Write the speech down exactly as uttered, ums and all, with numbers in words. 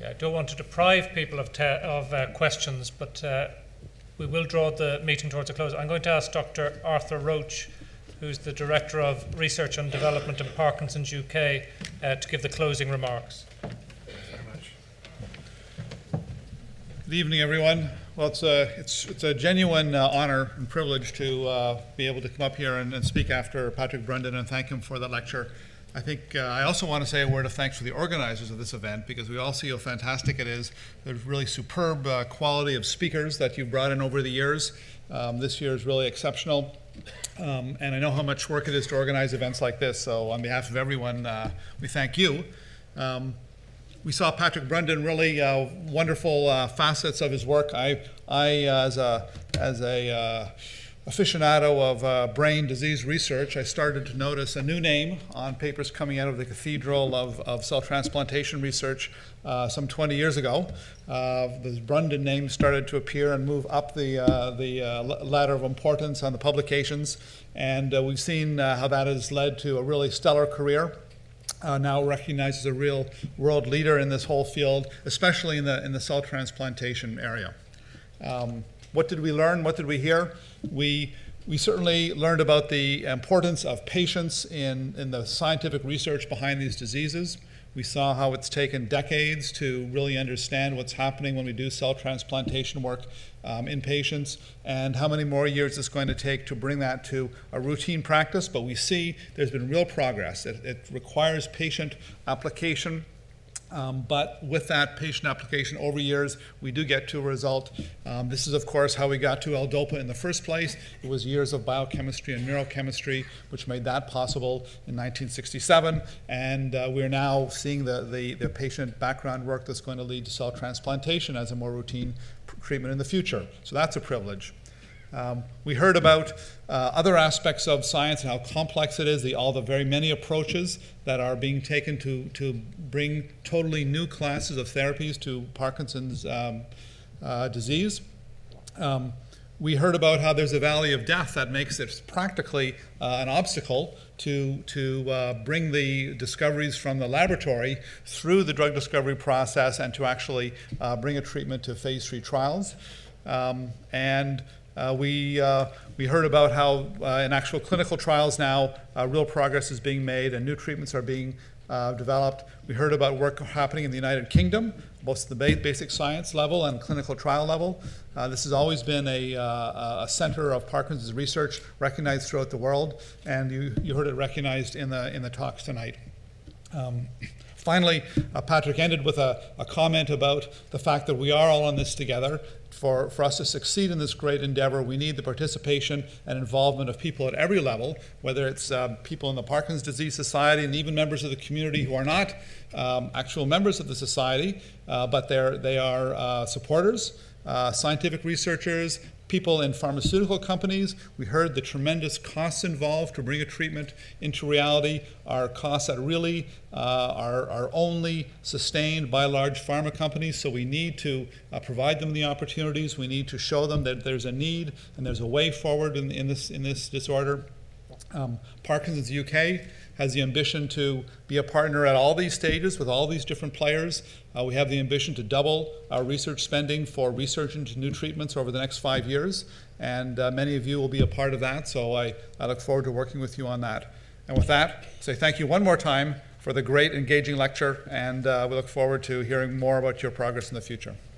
I don't want to deprive people of, te- of uh, questions, but uh, we will draw the meeting towards a close. I'm going to ask Doctor Arthur Roach, who's the Director of Research and Development in Parkinson's U K, uh, to give the closing remarks. Thanks very much. Good evening, everyone. Well, it's a, it's, it's a genuine uh, honor and privilege to uh, be able to come up here and, and speak after Patrick Brundin and thank him for the lecture. I think uh, I also want to say a word of thanks for the organizers of this event, because we all see how fantastic it is. There's really superb uh, quality of speakers that you've brought in over the years. Um, this year is really exceptional. Um, and I know how much work it is to organize events like this, so on behalf of everyone, uh, we thank you. Um, we saw Patrick Brundin really uh, wonderful uh, facets of his work. I, I uh, as a, as a uh, aficionado of uh, brain disease research, I started to notice a new name on papers coming out of the cathedral of, of cell transplantation research uh, some twenty years ago. Uh, the Brundin name started to appear and move up the, uh, the uh, ladder of importance on the publications, and uh, we've seen uh, how that has led to a really stellar career. Uh, now recognized as a real world leader in this whole field, especially in the, in the cell transplantation area. Um, What did we learn? What did we hear? We, we certainly learned about the importance of patients in, in the scientific research behind these diseases. We saw how it's taken decades to really understand what's happening when we do cell transplantation work um, in patients, and how many more years it's going to take to bring that to a routine practice. But we see there's been real progress. It, it requires patient application. Um, but with that patient application over years, we do get to a result. Um, this is, of course, how we got to L-DOPA in the first place. It was years of biochemistry and neurochemistry which made that possible in nineteen sixty-seven. And uh, we're now seeing the, the, the patient background work that's going to lead to cell transplantation as a more routine pr- treatment in the future. So that's a privilege. Um, we heard about uh, other aspects of science and how complex it is, the, all the very many approaches that are being taken to, to bring totally new classes of therapies to Parkinson's um, uh, disease. Um, we heard about how there's a valley of death that makes it practically uh, an obstacle to, to uh, bring the discoveries from the laboratory through the drug discovery process and to actually uh, bring a treatment to phase three trials. Um, and Uh, we, uh, we heard about how uh, in actual clinical trials now uh, real progress is being made and new treatments are being uh, developed. We heard about work happening in the United Kingdom, both at the ba- basic science level and clinical trial level. Uh, this has always been a, uh, a center of Parkinson's research recognized throughout the world, and you, you heard it recognized in the, in the talks tonight. Um, Finally, uh, Patrick ended with a, a comment about the fact that we are all in this together. For, for us to succeed in this great endeavor, we need the participation and involvement of people at every level, whether it's uh, people in the Parkinson's Disease Society and even members of the community who are not um, actual members of the society, uh, but they're, they are uh, supporters, uh, scientific researchers, people in pharmaceutical companies. We heard the tremendous costs involved to bring a treatment into reality, are costs that really uh, are, are only sustained by large pharma companies, so we need to uh, provide them the opportunities. We need to show them that there's a need and there's a way forward in, in, this, in this disorder. Um, Parkinson's U K has the ambition to be a partner at all these stages with all these different players. Uh, we have the ambition to double our research spending for research into new treatments over the next five years, and uh, many of you will be a part of that, so I, I look forward to working with you on that. And with that, say thank you one more time for the great engaging lecture, and uh, we look forward to hearing more about your progress in the future.